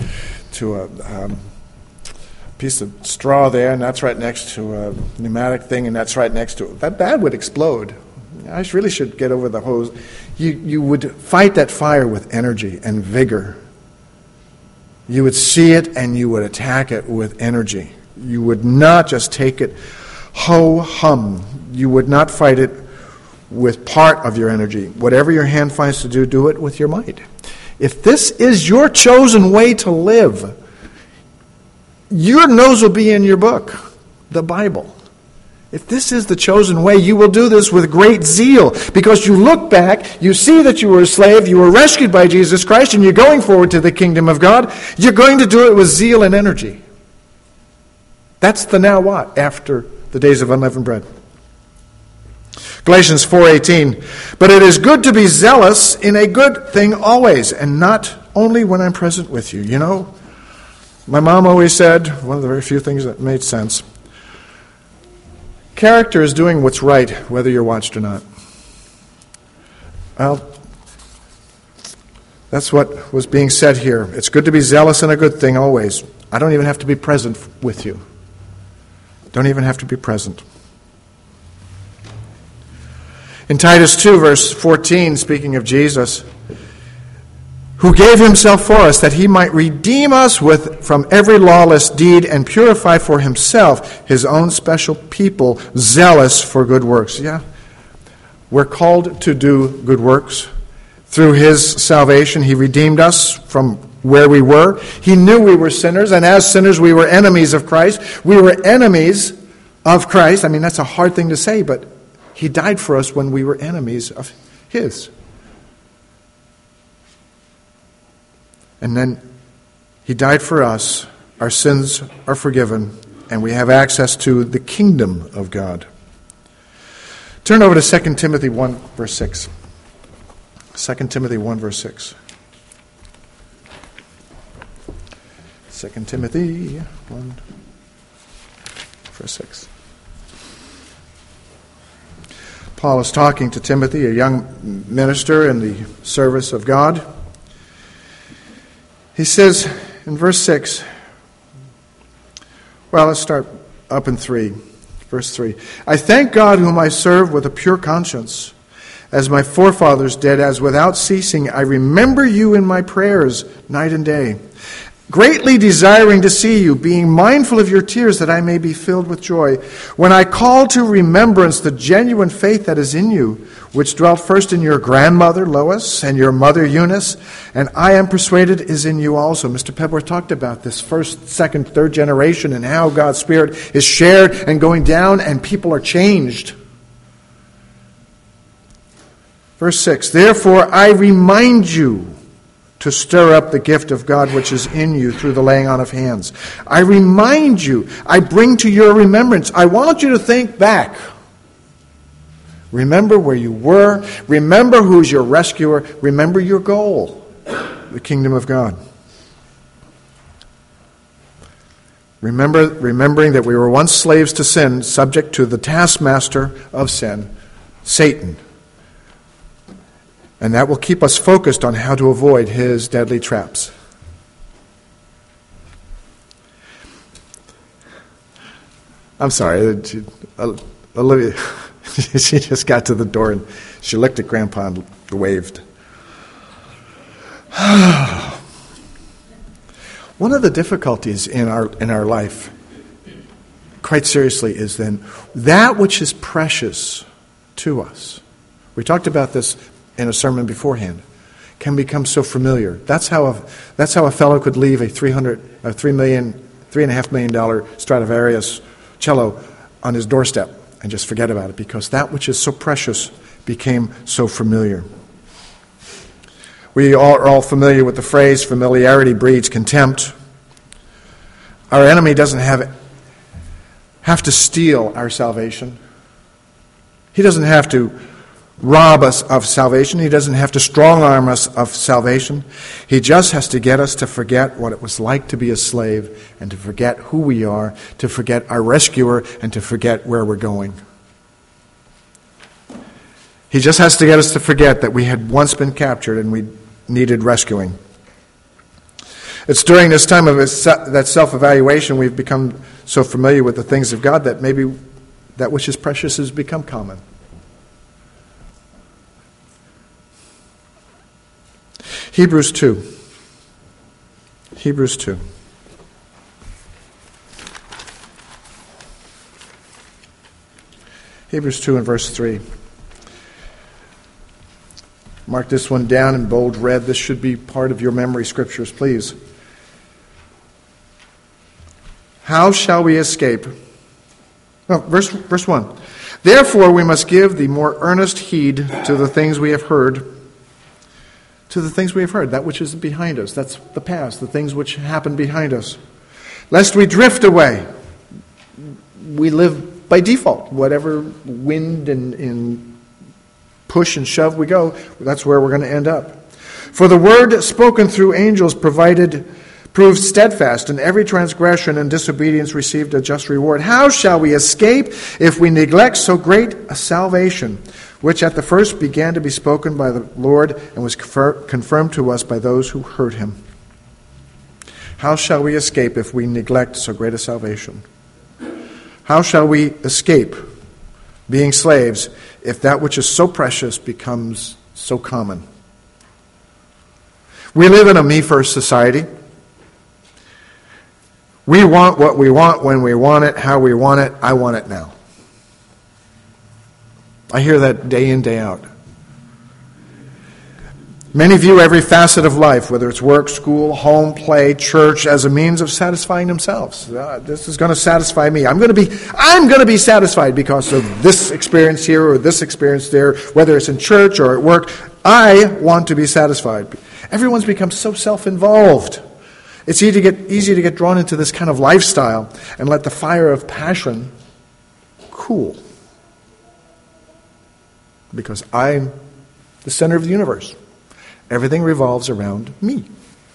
piece of straw there, and that's right next to a pneumatic thing, and that's right next to it. That would explode. I really should get over the hose. You would fight that fire with energy and vigor. You would see it and you would attack it with energy. You would not just take it ho-hum. You would not fight it with part of your energy. Whatever your hand finds to do, do it with your might. If this is your chosen way to live, your nose will be in your book, the Bible. If this is the chosen way, you will do this with great zeal because you look back, you see that you were a slave, you were rescued by Jesus Christ, and you're going forward to the kingdom of God. You're going to do it with zeal and energy. That's the now what after the days of unleavened bread. Galatians 4:18, "But it is good to be zealous in a good thing always, and not only when I'm present with you." You know, my mom always said, one of the very few things that made sense, character is doing what's right, whether you're watched or not. Well, that's what was being said here. It's good to be zealous in a good thing always. I don't even have to be present with you. Don't even have to be present. In Titus 2, verse 14, speaking of Jesus, "Who gave himself for us, that he might redeem us from every lawless deed and purify for himself his own special people, zealous for good works." Yeah, we're called to do good works. Through his salvation, he redeemed us from where we were. He knew we were sinners, and as sinners, we were enemies of Christ. We were enemies of Christ. I mean, that's a hard thing to say, but he died for us when we were enemies of his. And then he died for us our sins are forgiven, and we have access to the kingdom of God. Turn over to 2 Timothy 1, verse 6. 2 Timothy 1, verse 6. 2 Timothy 1, verse 6. Paul is talking to Timothy, a young minister in the service of God. He says in verse 6, well, let's start up in 3. Verse 3. I thank God whom I serve with a pure conscience, as my forefathers did, as without ceasing I remember you in my prayers night and day, greatly desiring to see you, being mindful of your tears, that I may be filled with joy. When I call to remembrance the genuine faith that is in you, which dwelt first in your grandmother Lois and your mother Eunice, and I am persuaded is in you also. Mr. Pebler talked about this first, second, third generation and how God's Spirit is shared and going down and people are changed. Verse 6, therefore I remind you to stir up the gift of God which is in you through the laying on of hands. I remind you, I bring to your remembrance. I want you to think back. Remember where you were. Remember who's your rescuer. Remember your goal, the kingdom of God. Remembering that we were once slaves to sin, subject to the taskmaster of sin, Satan. And that will keep us focused on how to avoid his deadly traps. I'm sorry, Olivia, she just got to the door and she looked at Grandpa and waved. One of the difficulties in our life, quite seriously, is then that which is precious to us. We talked about this in a sermon beforehand, can become so familiar. That's how a fellow could leave a $3.5 million Stradivarius cello on his doorstep and just forget about it, because that which is so precious became so familiar. We are all familiar with the phrase, familiarity breeds contempt. Our enemy doesn't have to steal our salvation. He doesn't have to rob us of salvation. He doesn't have to strong-arm us of salvation. He just has to get us to forget what it was like to be a slave, and to forget who we are, to forget our rescuer, and to forget where we're going. He just has to get us to forget that we had once been captured and we needed rescuing. It's during this time of that self-evaluation we've become so familiar with the things of God that maybe that which is precious has become common. Hebrews 2. Hebrews 2. Hebrews 2 and verse 3. Mark this one down in bold red. This should be part of your memory scriptures, please. How shall we escape? Oh, verse 1. Therefore we must give the more earnest heed to the things we have heard. To the things we have heard, that which is behind us. That's the past, the things which happen behind us. Lest we drift away. We live by default. Whatever wind and push and shove we go, that's where we're going to end up. For the word spoken through angels proved steadfast, and every transgression and disobedience received a just reward. How shall we escape if we neglect so great a salvation, which at the first began to be spoken by the Lord and was confirmed to us by those who heard him? How shall we escape if we neglect so great a salvation? How shall we escape being slaves if that which is so precious becomes so common? We live in a me-first society. We want what we want, when we want it, how we want it. I want it now. I hear that day in, day out. Many view every facet of life, whether it's work, school, home, play, church, as a means of satisfying themselves. This is going to satisfy me. I'm going to be satisfied because of this experience here or this experience there, whether it's in church or at work. I want to be satisfied. Everyone's become so self-involved. It's easy to get drawn into this kind of lifestyle and let the fire of passion cool. Because I'm the center of the universe. Everything revolves around me.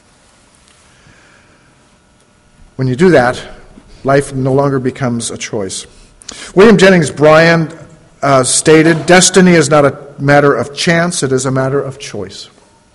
When you do that, life no longer becomes a choice. William Jennings Bryan stated, "Destiny is not a matter of chance, it is a matter of choice."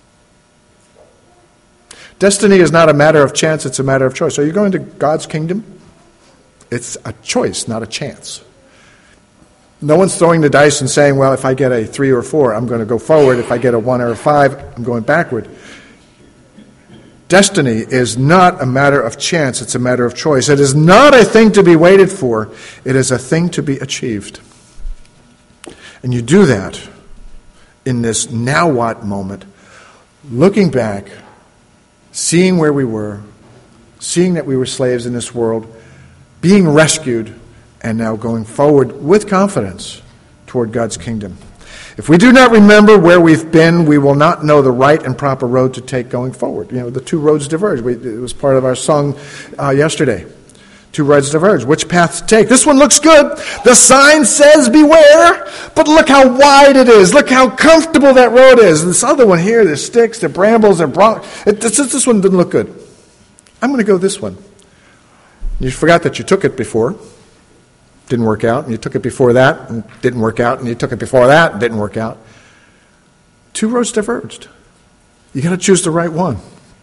Destiny is not a matter of chance, it's a matter of choice. Are you going to God's kingdom? It's a choice, not a chance. No one's throwing the dice and saying, well, if I get a 3 or 4, I'm going to go forward. If I get a 1 or a 5, I'm going backward. Destiny is not a matter of chance, it's a matter of choice. It is not a thing to be waited for, it is a thing to be achieved. And you do that in this now what moment, looking back, seeing where we were, seeing that we were slaves in this world, being rescued, and now going forward with confidence toward God's kingdom. If we do not remember where we've been, we will not know the right and proper road to take going forward. You know, the two roads diverge. It was part of our song yesterday. Two roads diverge. Which path to take? This one looks good. The sign says beware, but look how wide it is. Look how comfortable that road is. This other one here, there's sticks, there's brambles, this one didn't look good. I'm going to go this one. You forgot that you took it before. Didn't work out. And you took it before that and didn't work out. And you took it before that and didn't work out. Two roads diverged. You got to choose the right one.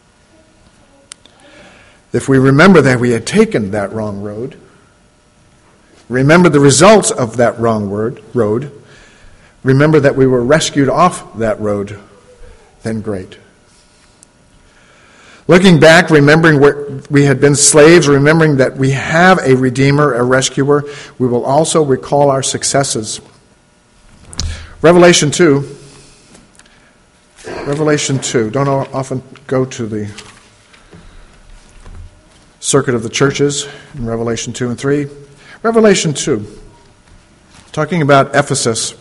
If we remember that we had taken that wrong road, remember the results of that wrong road, remember that we were rescued off that road, then great. Looking back, remembering where we had been slaves, remembering that we have a Redeemer, a Rescuer, we will also recall our successes. Revelation 2. Don't often go to the circuit of the churches in Revelation 2 and 3. Revelation 2, talking about Ephesus.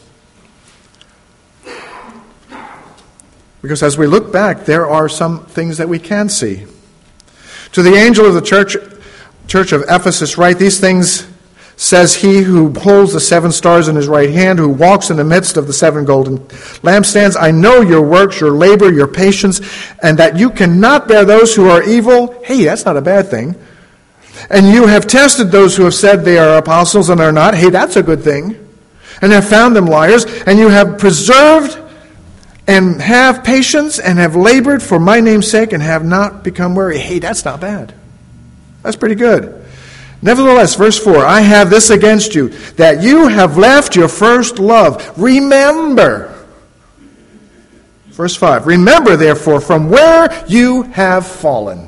Because as we look back, there are some things that we can see. To the angel of the church of Ephesus write, these things says he who holds the 7 stars in his right hand, who walks in the midst of the 7 golden lampstands. I know your works, your labor, your patience, and that you cannot bear those who are evil. Hey, that's not a bad thing. And you have tested those who have said they are apostles and are not. Hey, that's a good thing. And have found them liars. And you have preserved and have patience and have labored for my name's sake and have not become weary. Hey, that's not bad. That's pretty good. Nevertheless, verse 4, I have this against you, that you have left your first love. Remember. Verse 5, remember therefore from where you have fallen.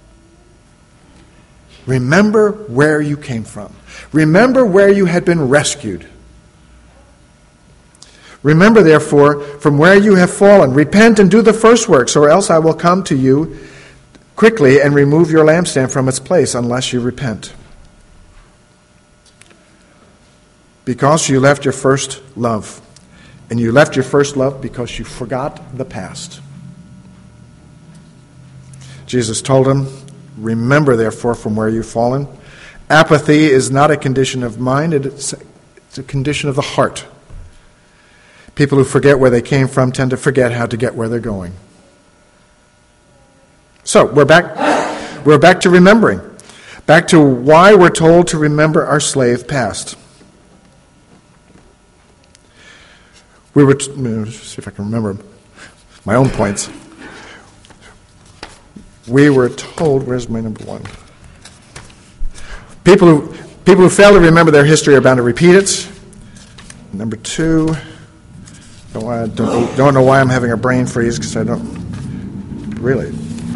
Remember where you came from. Remember where you had been rescued. Remember therefore from where you have fallen. Repent and do the first works, or else I will come to you quickly and remove your lampstand from its place unless you repent. Because you left your first love. And you left your first love because you forgot the past. Jesus told him, remember therefore from where you've fallen. Apathy is not a condition of mind, it's a condition of the heart. People who forget where they came from tend to forget how to get where they're going. So, we're back to remembering. Back to why we're told to remember our slave past. Let's see if I can remember my own points. We were told, where's my number 1? People who fail to remember their history are bound to repeat it. Number 2, don't know why I'm having a brain freeze, because I don't really.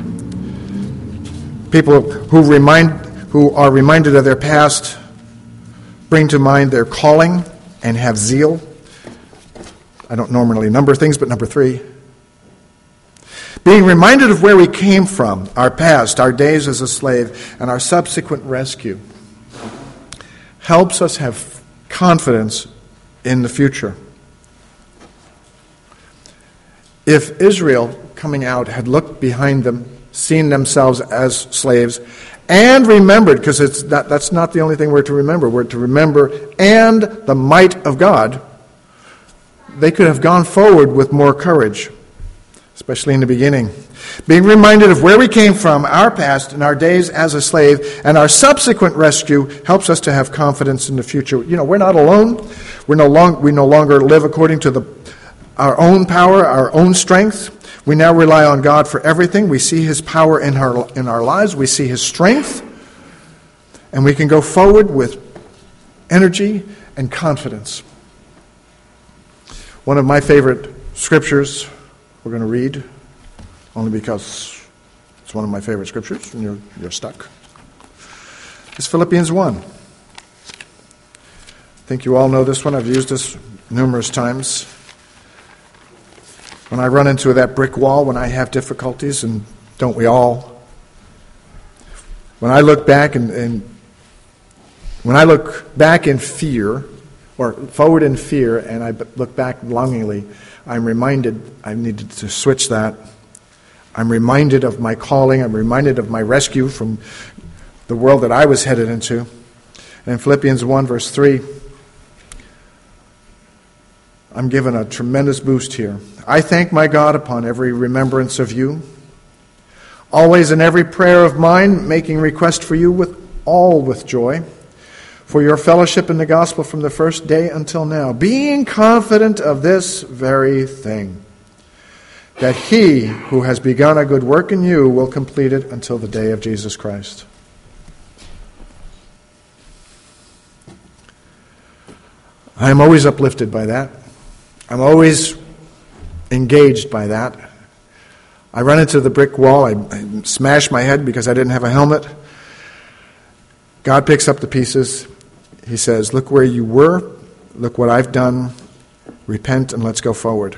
People who are reminded of their past bring to mind their calling and have zeal. I don't normally number things, but number 3. Being reminded of where we came from, our past, our days as a slave, and our subsequent rescue helps us have confidence in the future. If Israel, coming out, had looked behind them seen themselves as slaves, and remembered, because that's not the only thing we're to remember. We're to remember, and the might of God. They could have gone forward with more courage, especially in the beginning. Being reminded of where we came from, our past, and our days as a slave, and our subsequent rescue helps us to have confidence in the future. We're not alone. We no longer live according to our own power, our own strength. We now rely on God for everything. We see His power in our lives. We see His strength. And we can go forward with energy and confidence. One of my favorite scriptures we're going to read, only because it's one of my favorite scriptures, and you're stuck, is Philippians 1. I think you all know this one. I've used this numerous times. When I run into that brick wall, when I have difficulties, and don't we all? When I look back when I look back in fear, or forward in fear, and I look back longingly, I'm reminded I needed to switch that. I'm reminded of my calling. I'm reminded of my rescue from the world that I was headed into. And in Philippians 1, verse 3, I'm given a tremendous boost here. I thank my God upon every remembrance of you, always in every prayer of mine, making request for you with joy, for your fellowship in the gospel from the first day until now, being confident of this very thing, that He who has begun a good work in you will complete it until the day of Jesus Christ. I am always uplifted by that. I'm always engaged by that. I run into the brick wall. I smash my head because I didn't have a helmet. God picks up the pieces. He says, look where you were. Look what I've done. Repent and let's go forward.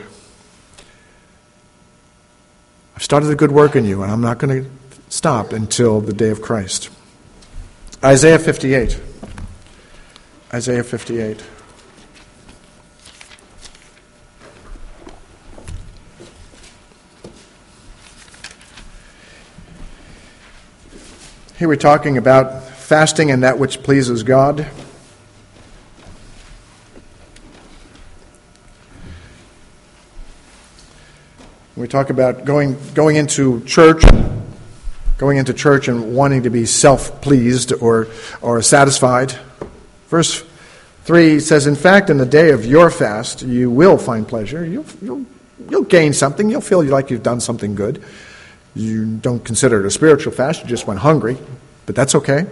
I've started a good work in you, and I'm not going to stop until the day of Christ. Isaiah 58. Isaiah 58. Here we're talking about fasting and that which pleases God. We talk about going into church and wanting to be self-pleased or satisfied. Verse 3 says, in fact, in the day of your fast, you will find pleasure. You'll gain something. You'll feel like you've done something good. You don't consider it a spiritual fast. You just went hungry, but that's okay.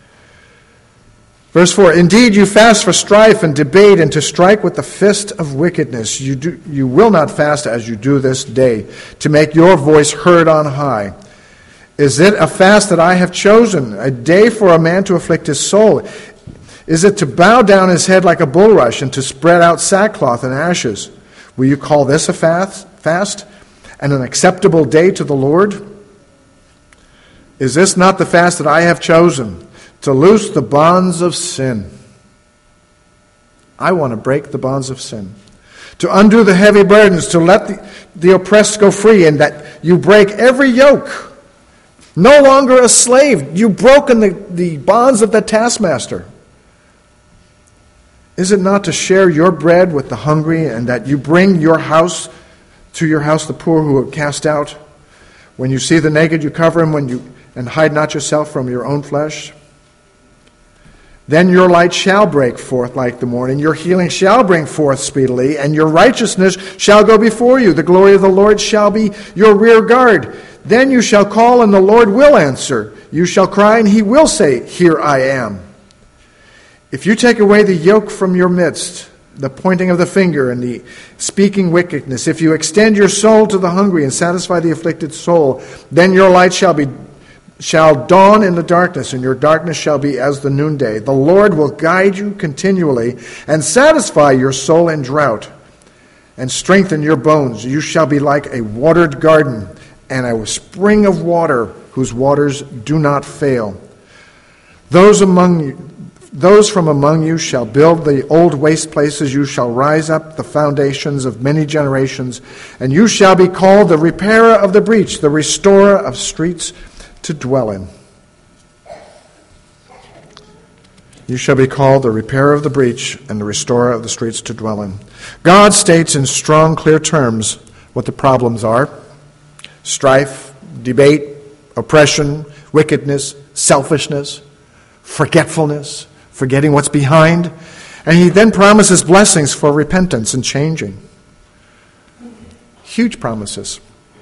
Verse 4, indeed you fast for strife and debate and to strike with the fist of wickedness. You will not fast as you do this day, to make your voice heard on high. Is it a fast that I have chosen, a day for a man to afflict his soul? Is it to bow down his head like a bulrush and to spread out sackcloth and ashes? Will you call this a fast and an acceptable day to the Lord? Is this not the fast that I have chosen, to loose the bonds of sin? I want to break the bonds of sin. To undo the heavy burdens, to let the oppressed go free, and that you break every yoke. No longer a slave. You've broken the bonds of the taskmaster. Is it not to share your bread with the hungry, and that you bring to your house the poor who are cast out? When you see the naked, you cover him, and hide not yourself from your own flesh. Then your light shall break forth like the morning. Your healing shall bring forth speedily, and your righteousness shall go before you. The glory of the Lord shall be your rear guard. Then you shall call, and the Lord will answer. You shall cry, and He will say, here I am. If you take away the yoke from your midst, the pointing of the finger and the speaking wickedness, if you extend your soul to the hungry and satisfy the afflicted soul, then your light shall dawn in the darkness, and your darkness shall be as the noonday. The Lord will guide you continually and satisfy your soul in drought and strengthen your bones. You shall be like a watered garden and a spring of water whose waters do not fail. Those among Those from among you shall build the old waste places. You shall rise up the foundations of many generations, and you shall be called the repairer of the breach, the restorer of streets to dwell in. You shall be called the repairer of the breach and the restorer of the streets to dwell in. God states in strong, clear terms what the problems are: strife, debate, oppression, wickedness, selfishness, forgetfulness, forgetting what's behind. And he then promises blessings for repentance and changing. Huge promises.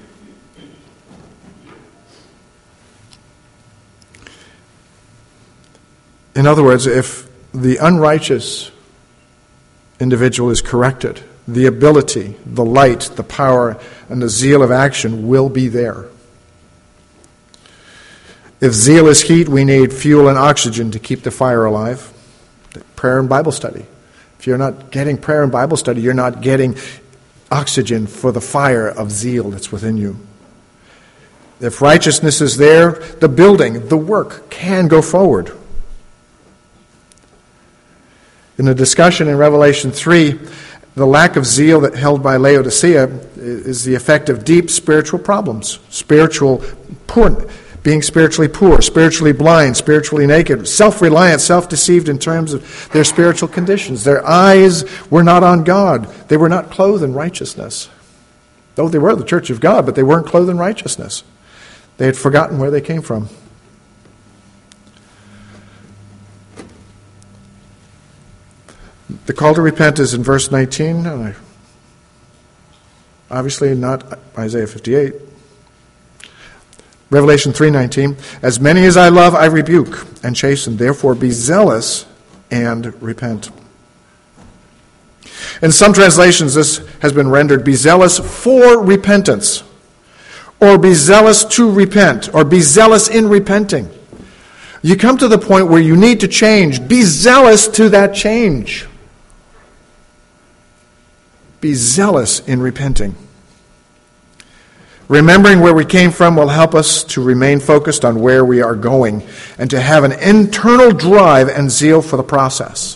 In other words, if the unrighteous individual is corrected, the ability, the light, the power, and the zeal of action will be there. If zeal is heat, we need fuel and oxygen to keep the fire alive. Prayer and Bible study. If you're not getting prayer and Bible study, you're not getting oxygen for the fire of zeal that's within you. If righteousness is there, the building, the work can go forward. In the discussion in Revelation 3, the lack of zeal that held by Laodicea is the effect of deep spiritual problems, being spiritually poor, spiritually blind, spiritually naked, self-reliant, self-deceived in terms of their spiritual conditions. Their eyes were not on God. They were not clothed in righteousness. Though they were the church of God, but they weren't clothed in righteousness. They had forgotten where they came from. The call to repent is in verse 19, obviously not Isaiah 58. Revelation 3:19, as many as I love, I rebuke and chasten. Therefore be zealous and repent. In some translations, this has been rendered, be zealous for repentance, or be zealous to repent, or be zealous in repenting. You come to the point where you need to change. Be zealous to that change. Be zealous in repenting. Remembering where we came from will help us to remain focused on where we are going and to have an internal drive and zeal for the process.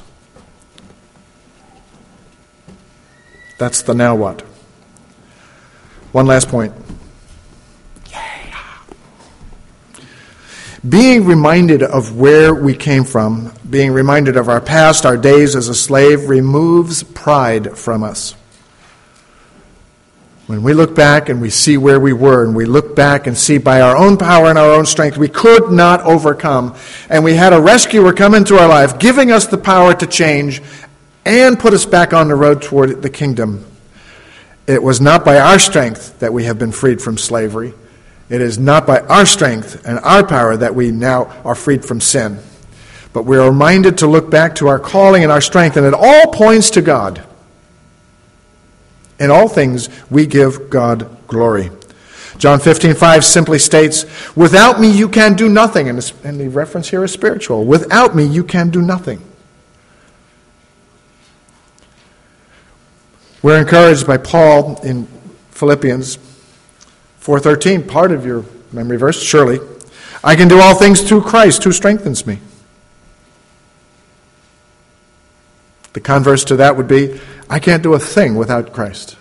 That's the now what. One last point. Being reminded of where we came from, being reminded of our past, our days as a slave, removes pride from us. When we look back and we see where we were, and we look back and see by our own power and our own strength, we could not overcome, and we had a rescuer come into our life, giving us the power to change and put us back on the road toward the kingdom. It was not by our strength that we have been freed from slavery. It is not by our strength and our power that we now are freed from sin. But we are reminded to look back to our calling and our strength, and it all points to God. In all things, we give God glory. John 15:5 simply states, without me you can do nothing. And the reference here is spiritual. Without me you can do nothing. We're encouraged by Paul in Philippians 4:13, part of your memory verse, surely. I can do all things through Christ who strengthens me. The converse to that would be, I can't do a thing without Christ.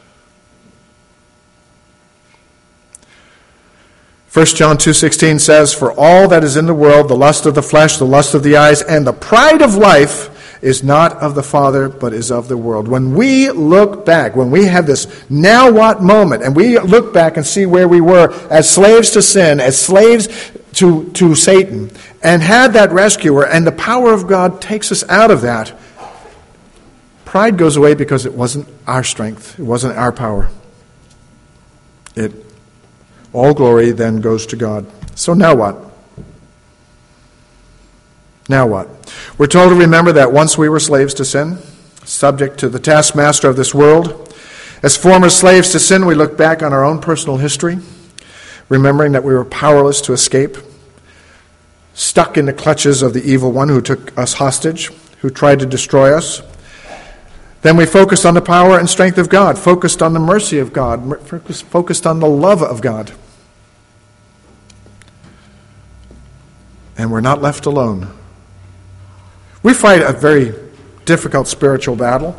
1 John 2:16 says, for all that is in the world, the lust of the flesh, the lust of the eyes, and the pride of life is not of the Father, but is of the world. When we look back, when we have this now what moment, and we look back and see where we were as slaves to sin, as slaves to Satan, and had that rescuer, and the power of God takes us out of that, pride goes away because it wasn't our strength. It wasn't our power. All glory then goes to God. So now what? Now what? We're told to remember that once we were slaves to sin, subject to the taskmaster of this world. As former slaves to sin, we look back on our own personal history, remembering that we were powerless to escape, stuck in the clutches of the evil one who took us hostage, who tried to destroy us. Then we focused on the power and strength of God, focused on the mercy of God, focused on the love of God. And we're not left alone. We fight a very difficult spiritual battle.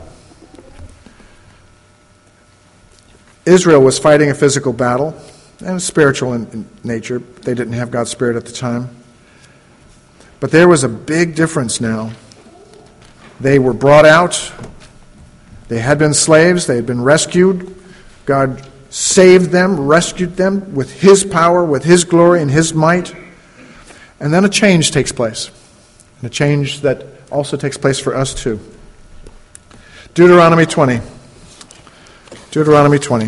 Israel was fighting a physical battle, and spiritual in nature. They didn't have God's Spirit at the time. But there was a big difference now. They were brought out. They had been slaves. They had been rescued. God saved them, rescued them with His power, with His glory and His might. And then a change takes place. And a change that also takes place for us too. Deuteronomy 20. Deuteronomy 20.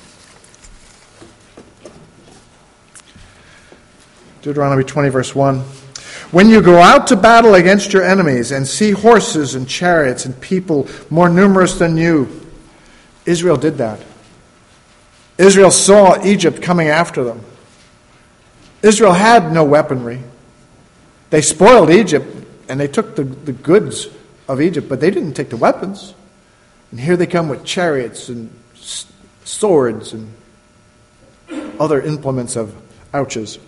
Deuteronomy 20, verse 1. When you go out to battle against your enemies and see horses and chariots and people more numerous than you. Israel did that. Israel saw Egypt coming after them. Israel had no weaponry. They spoiled Egypt and they took the goods of Egypt, but they didn't take the weapons. And here they come with chariots and swords and other implements of ouches.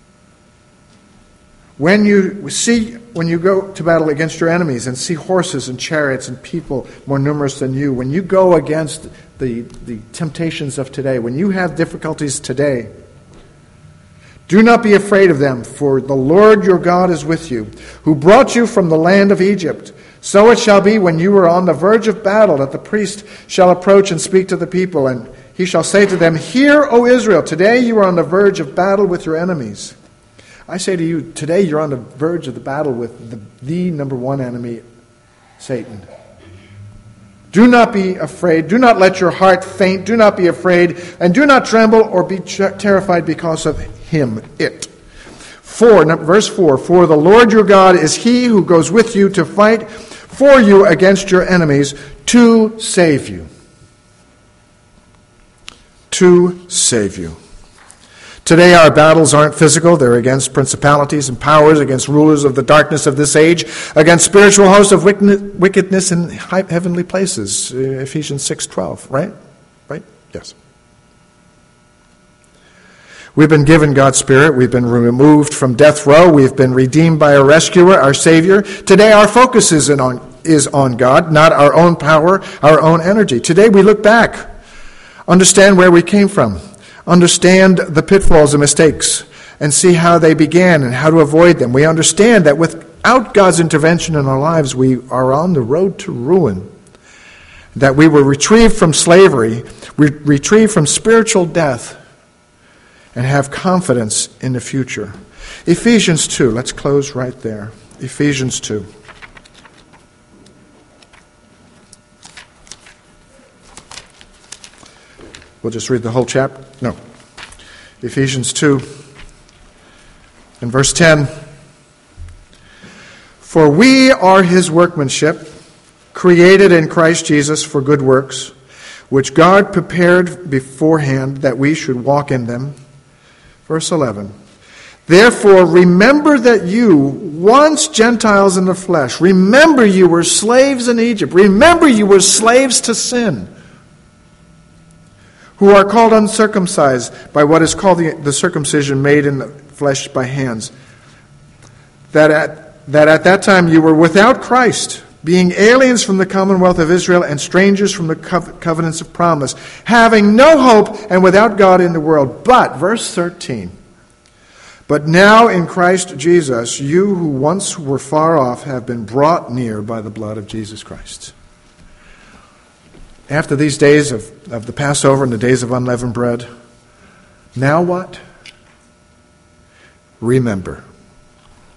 When you go to battle against your enemies and see horses and chariots and people more numerous than you, when you go against the temptations of today, when you have difficulties today, do not be afraid of them, for the Lord your God is with you, who brought you from the land of Egypt. So it shall be when you are on the verge of battle that the priest shall approach and speak to the people, and he shall say to them, Hear, O Israel, today you are on the verge of battle with your enemies. I say to you, today you're on the verge of the battle with the number one enemy, Satan. Do not be afraid. Do not let your heart faint. Do not be afraid. And do not tremble or be terrified because of him, it. Verse 4, For the Lord your God is he who goes with you to fight for you against your enemies to save you. To save you. Today our battles aren't physical. They're against principalities and powers, against rulers of the darkness of this age, against spiritual hosts of wickedness in heavenly places. Ephesians 6:12, right? Right? Yes. We've been given God's Spirit. We've been removed from death row. We've been redeemed by a rescuer, our Savior. Today our focus is on God, not our own power, our own energy. Today we look back, understand where we came from, understand the pitfalls and mistakes, and see how they began and how to avoid them. We understand that without God's intervention in our lives, we are on the road to ruin. That we were retrieved from slavery, retrieved from spiritual death, and have confidence in the future. Ephesians 2, let's close right there. Ephesians 2. We'll just read the whole chapter. No. Ephesians 2 and verse 10. For we are his workmanship, created in Christ Jesus for good works, which God prepared beforehand that we should walk in them. Verse 11. Therefore, remember that you, once Gentiles in the flesh, remember you were slaves in Egypt. Remember you were slaves to sin, who are called uncircumcised by what is called the circumcision made in the flesh by hands. That at that time you were without Christ, being aliens from the commonwealth of Israel and strangers from the covenants of promise, having no hope and without God in the world. But, verse 13, but now in Christ Jesus, you who once were far off have been brought near by the blood of Jesus Christ. After these days of the Passover and the days of unleavened bread, now what? Remember.